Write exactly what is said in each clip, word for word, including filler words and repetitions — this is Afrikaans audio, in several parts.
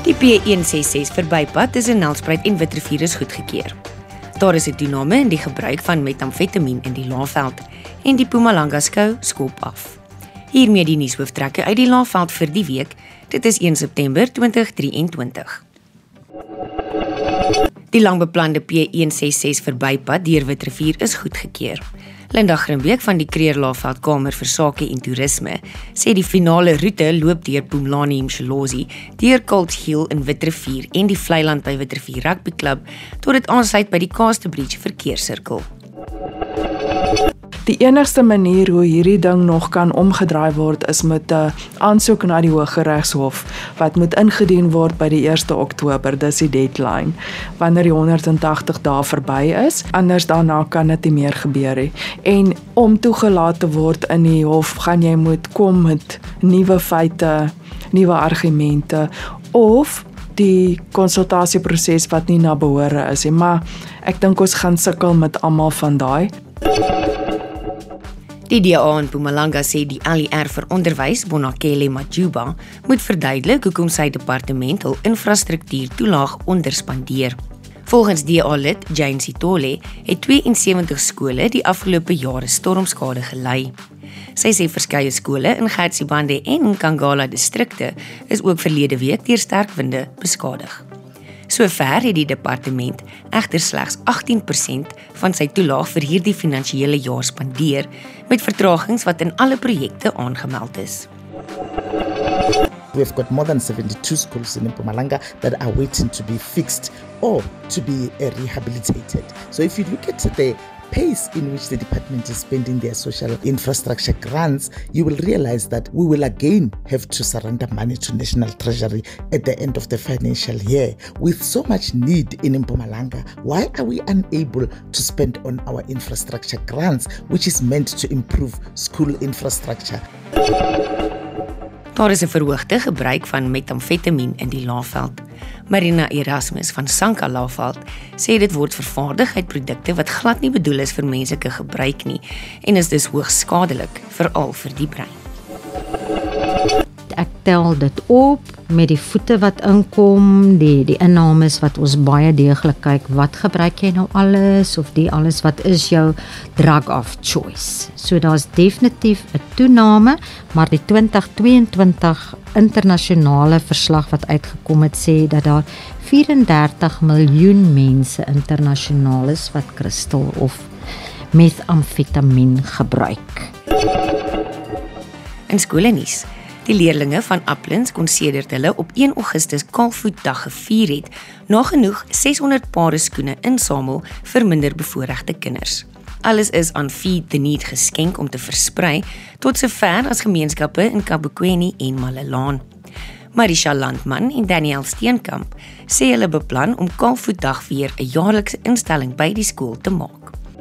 Die P een ses ses verbypad tussen Nelspruit en Witrifuur is goedgekeur. Daar is 'n toename in die gebruik van metamfetamien in die Laagveld en die Mpumalanga skou skop af. Hiermee die nuushooftrekke uit die Laagveld vir die week. Dit is een September tweeduisend drieëntwintig. Die langbeplande P een ses ses verbypad deur Witrifuur is goedgekeur. Linda Grimbeek van die Kreer-Laagveld Kamer vir Sake en Toerisme sê die finale roete loop deur Pumlani Msholozi, deur Colts Hill in Witrifuur en die Vlei-land by Witrifuur Rugby Club tot dit aansluit by die Casterbridge verkeerssirkel. Die enigste manier hoe hierdie ding nog kan omgedraai word is met 'n aansoek na die Hooggeregshof wat moet ingedien word by die eerste Oktober, dis die deadline, wanneer die honderdtagtig dae verby is, anders daarna kan dit nie meer gebeur nie. En om toegelaat te word in die hof, gaan jy moet kom met nuwe feite, nuwe argumente, of die konsultasieproses wat nie na behore is nie, maar ek dink ons gaan sukkel met almal van daai. Die D A in Mpumalanga sê die L E R vir onderwys, Bonakele Majuba, moet verduidelik hoekom sy departement hul infrastruktuur toelaag onderspandeer. Volgens D A-lid Jane Sitole het twee en sewentig skole die afgelope jare stormskade gelei. Sy sê verskeie skole in Gatsibande en Nkangala distrikte is ook verlede week deur sterk winde beskadig. Sover het die departement egter slegs agttien persent van sy toelaag vir hierdie finansiële jaar spandeer, met vertragings wat in alle projekte aangemeld is. We've got more than seventy-two schools in Mpumalanga that are waiting to be fixed or to be uh, rehabilitated. So if you look at the pace in which the department is spending their social infrastructure grants, you will realize that we will again have to surrender money to National Treasury at the end of the financial year. With so much need in Mpumalanga, why are we unable to spend on our infrastructure grants, which is meant to improve school infrastructure? Daar is 'n verhoogde gebruik van metamfetamien in die Laagveld. Marina Erasmus van Sanka Laagveld sê dit word vervaardig uit produkte wat glad nie bedoel is vir menslike gebruik nie en is dus hoogs skadelik, veral vir die brein. Ek tel dit op met die voete wat inkom, die die innames wat ons baie deeglik kyk, wat gebruik jy nou alles, of die alles wat is jou drug of choice. So daar's definitief 'n toename, maar die twintig tweeëntwintig internasionale verslag wat uitgekom het sê dat daar vyf en dertig miljoen mense internasionaal is wat kristal of methamfetamien gebruik. In skoolnuus. Die leerlinge van Uplands kon sedert hulle op een Augustus Kaalvoetdag gevier het, nagenoeg ses honderd pare skoene insamel vir minder bevoorregte kinders. Alles is aan Feed the Need geskenk om te versprei tot sover as gemeenskappe in Kabokweni en Malelaan. Marisha Landman en Daniel Steenkamp sê hulle beplan om Kaalvoetdag weer 'n jaarlikse instelling by die skool te maak.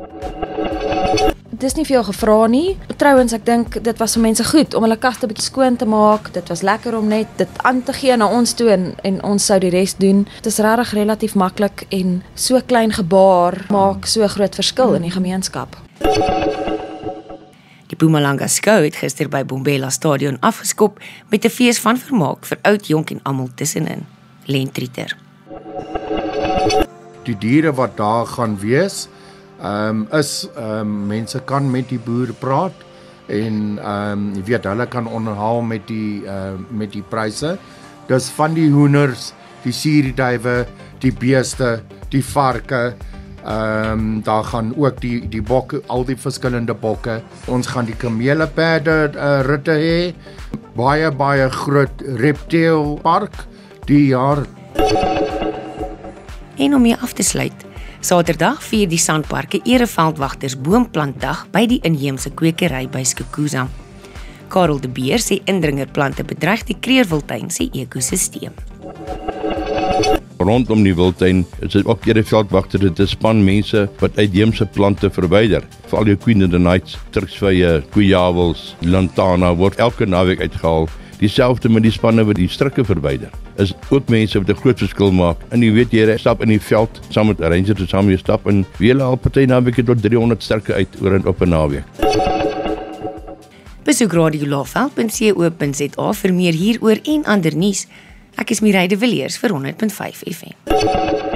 Dis nie veel gevra nie. Trouwens, ek dink dit was vir mense goed om hulle kaste bietjie skoon te maak. Dit was lekker om net dit aan te gee na ons toe en, en ons sou die res doen. Dit is regtig relatief maklik en so klein gebaar maak so groot verskil in die gemeenskap. Die Mpumalanga skou het gister by Bombela Stadion afgeskop met 'n fees van vermaak vir oud, jonk en almal tussenin. Lentrieter. Die diere wat daar gaan wees, Um, is um, mense kan met die boer praat en um, jy weet hulle kan onderhandel met die uh, met die pryse. Dis van die hoenders, die suurduwe, die beeste, die varke. Um, daar gaan ook die die bokke, al die verskillende bokke. Ons gaan die kameleperde uh, ritte hê. Baie baie groot reptielpark die jaar. En om hier af te sluit. Saterdag vier die Sandparke Ereveldwagters Boomplantdag by die inheemse kwekery by Skukuza. Karel de Beer sê indringerplante bedreig die Kreerwiltuin se ekosisteem. Rondom die wildtuin is dit ook Ereveldwagters, dit is span mense wat uitheemse plante verwyder. Veral jou Queen of the Nights, Turksvye, Koejawels, Lantana word elke naweek uitgehaal. Dieselfde met die spanne wat die strikke verwyder. Is ook mense wat 'n groot verskil maak. En jy weet jy stap in die veld saam met rangers en saam jy stap en wie al party naweke tot driehonderd strikke uit oor en op 'n naweek. Besoek radio laagveld punt co punt za vir meer hieroor en ander nuus. Ek is Mireille de Villiers vir honderd punt vyf F M.